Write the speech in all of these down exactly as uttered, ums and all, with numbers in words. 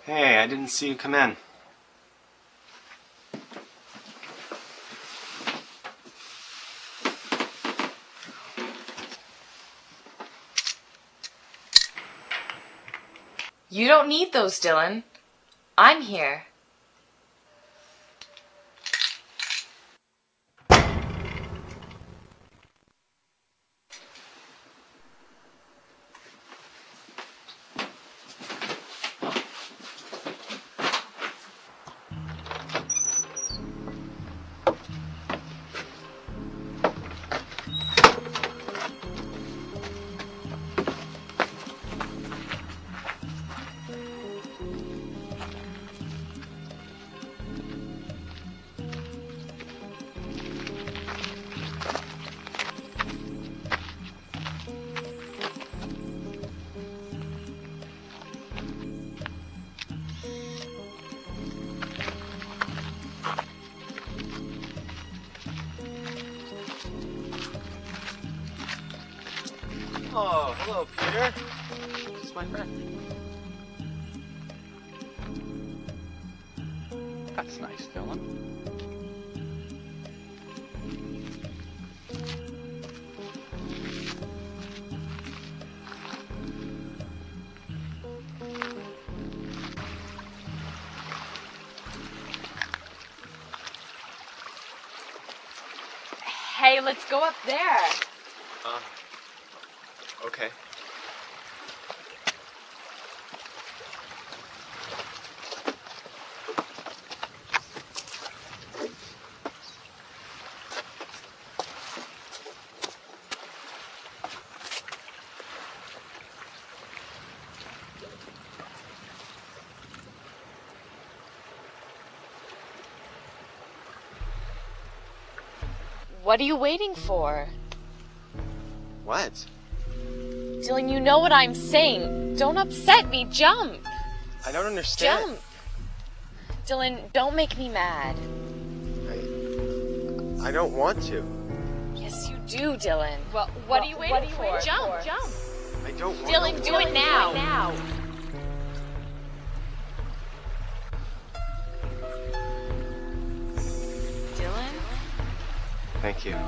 Hey, I didn't see you come in. You don't need those, Dylan. I'm here. Oh, hello, Peter. This is my friend. That's nice, Dylan. Hey, let's go up there. Uh, okay. What are you waiting for? What? Dylan, you know what I'm saying. Don't upset me. Jump. I don't understand. Jump. Dylan, don't make me mad. I, I don't want to. Yes, you do, Dylan. Well, what Well, are you waiting what are you for? waiting Jump, for? jump. I don't want Dylan, to. do it now. now. Dylan? Thank you.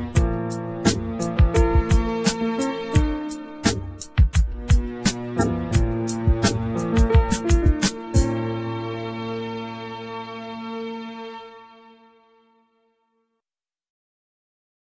Thank you.